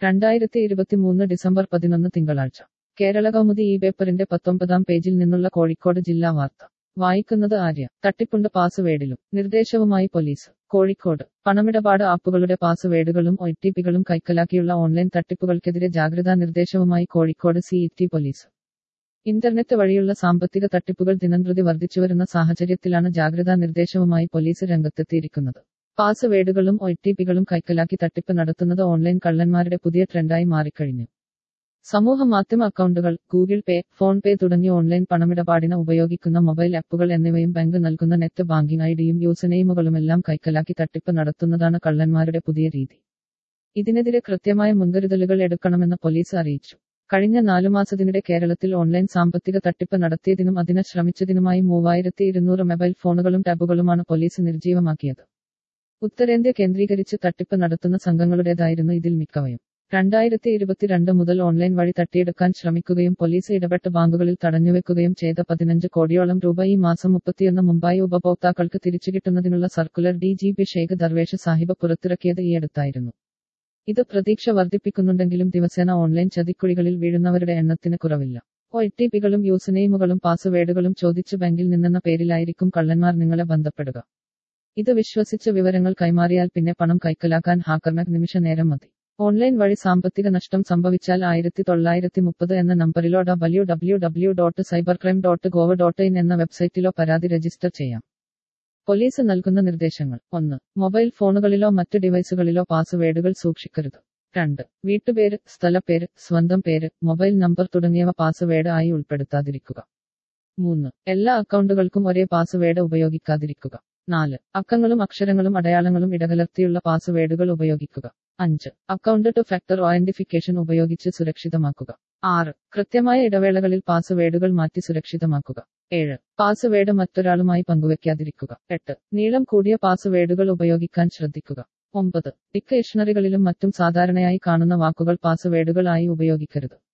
2023 December 11 തിങ്കളാഴ്ച കേരള കൗമുദി ഈ പേപ്പറിന്റെ 19-ാം പേജിൽ നിന്നുള്ള കോഴിക്കോട് ജില്ലാ വാർത്ത വായിക്കുന്നത് ആര്യ. തട്ടിപ്പുണ്ട് പാസ്വേഡിലും നിർദ്ദേശവുമായി പോലീസ്. കോഴിക്കോട് പണമിടപാട് ആപ്പുകളുടെ പാസ്വേഡുകളും ഒടിപികളും കൈക്കലാക്കിയുള്ള ഓൺലൈൻ തട്ടിപ്പുകൾക്കെതിരെ ജാഗ്രതാ നിർദ്ദേശവുമായി കോഴിക്കോട് സിഇടി പോലീസ്. ഇന്റർനെറ്റ് വഴിയുള്ള സാമ്പത്തിക തട്ടിപ്പുകൾ ദിനംപ്രതി വർദ്ധിച്ചുവരുന്ന സാഹചര്യത്തിലാണ് ജാഗ്രതാ നിർദ്ദേശവുമായി പോലീസ് രംഗത്തെത്തിയിരിക്കുന്നത്. പാസ്വേഡുകളും ഒടിപികളും കൈക്കലാക്കി തട്ടിപ്പ് നടത്തുന്നത് ഓൺലൈൻ കള്ളന്മാരുടെ പുതിയ ട്രെൻഡായി മാറിക്കഴിഞ്ഞു. സമൂഹ മാധ്യമ അക്കൗണ്ടുകൾ, ഗൂഗിൾ പേ, ഫോൺ പേ തുടങ്ങിയ ഓൺലൈൻ പണമിടപാടിന് ഉപയോഗിക്കുന്ന മൊബൈൽ ആപ്പുകൾ എന്നിവയും ബാങ്ക് നൽകുന്ന നെറ്റ് ബാങ്കിംഗ് ഐഡിയും യൂസർനെയിമുകളുമെല്ലാം കൈക്കലാക്കി തട്ടിപ്പ് നടത്തുന്നതാണ് കള്ളന്മാരുടെ പുതിയ രീതി. ഇതിനെതിരെ കൃത്യമായ മുൻകരുതലുകൾ എടുക്കണമെന്ന് പോലീസ് അറിയിച്ചു. കഴിഞ്ഞ 4 മാസത്തിനിടെ കേരളത്തിൽ ഓൺലൈൻ സാമ്പത്തിക തട്ടിപ്പ് നടത്തിയതിനും അതിന് ശ്രമിച്ചതിനുമായി 3200 മൊബൈൽ ഫോണുകളും ടാബുകളുമാണ് പോലീസ് നിർജ്ജീവമാക്കിയത്. ഉത്തരേന്ത്യ കേന്ദ്രീകരിച്ച് തട്ടിപ്പ് നടത്തുന്ന സംഘങ്ങളുടേതായിരുന്നു ഇതിൽ മിക്കവയും. 2022 മുതൽ ഓൺലൈൻ വഴി തട്ടിയെടുക്കാൻ ശ്രമിക്കുകയും പോലീസ് ഇടപെട്ട് ബാങ്കുകളിൽ തടഞ്ഞുവെക്കുകയും ചെയ്ത 15 കോടിയോളം രൂപ ഈ മാസം 31 മുമ്പായി ഉപഭോക്താക്കൾക്ക് തിരിച്ചുകിട്ടുന്നതിനുള്ള സർക്കുലർ DGP ഷെയ്ഖ് ദർവേഷ് സാഹിബ് പുറത്തിറക്കിയത് ഈയടുത്തായിരുന്നു. ഇത് പ്രതീക്ഷ വർദ്ധിപ്പിക്കുന്നുണ്ടെങ്കിലും ദിവസേന ഓൺലൈൻ ചതിക്കുഴികളിൽ വീഴുന്നവരുടെ എണ്ണത്തിന് കുറവില്ല. ഒടിപികളും യൂസർനെയിമുകളും പാസ്വേഡുകളും ചോദിച്ച് ബാങ്കിൽ നിന്നെന്ന പേരിലായിരിക്കും കള്ളന്മാർ നിങ്ങളെ ബന്ധപ്പെടുക. ഇത് വിശ്വസിച്ച് വിവരങ്ങൾ കൈമാറിയാൽ പിന്നെ പണം കൈക്കലാക്കാൻ ഹാക്കർമാർക്ക് നിമിഷ നേരം മതി. ഓൺലൈൻ വഴി സാമ്പത്തിക നഷ്ടം സംഭവിച്ചാൽ 1930 എന്ന നമ്പറിലോ www.cybercrime.gov.in എന്ന വെബ്സൈറ്റിലോ പരാതി രജിസ്റ്റർ ചെയ്യാം. പോലീസ് നൽകുന്ന നിർദ്ദേശങ്ങൾ: 1. മൊബൈൽ ഫോണുകളിലോ മറ്റ് ഡിവൈസുകളിലോ പാസ്വേഡുകൾ സൂക്ഷിക്കരുത്. 2. വീട്ടുപേര്, സ്ഥലപ്പേര്, സ്വന്തം പേര്, മൊബൈൽ നമ്പർ തുടങ്ങിയവ പാസ്വേഡ് ആയി ഉൾപ്പെടുത്താതിരിക്കുക. 3. എല്ലാ അക്കൗണ്ടുകൾക്കും ഒരേ പാസ്വേഡ് ഉപയോഗിക്കാതിരിക്കുക. 4. അക്കങ്ങളും അക്ഷരങ്ങളും അടയാളങ്ങളും ഇടകലർത്തിയുള്ള പാസ്വേഡുകൾ ഉപയോഗിക്കുക. 5. അക്കൗണ്ട് ടു ഫാക്ടർ ഓയന്റിഫിക്കേഷൻ ഉപയോഗിച്ച് സുരക്ഷിതമാക്കുക. 6. കൃത്യമായ ഇടവേളകളിൽ പാസ്വേഡുകൾ മാറ്റി സുരക്ഷിതമാക്കുക. 7. പാസ്വേഡ് മറ്റൊരാളുമായി പങ്കുവെക്കാതിരിക്കുക. 8. നീളം കൂടിയ പാസ്വേഡുകൾ ഉപയോഗിക്കാൻ ശ്രദ്ധിക്കുക. 9. ഡിക്ഷണറികളിലും മറ്റും സാധാരണയായി കാണുന്ന വാക്കുകൾ പാസ്വേഡുകൾ ആയി ഉപയോഗിക്കരുത്.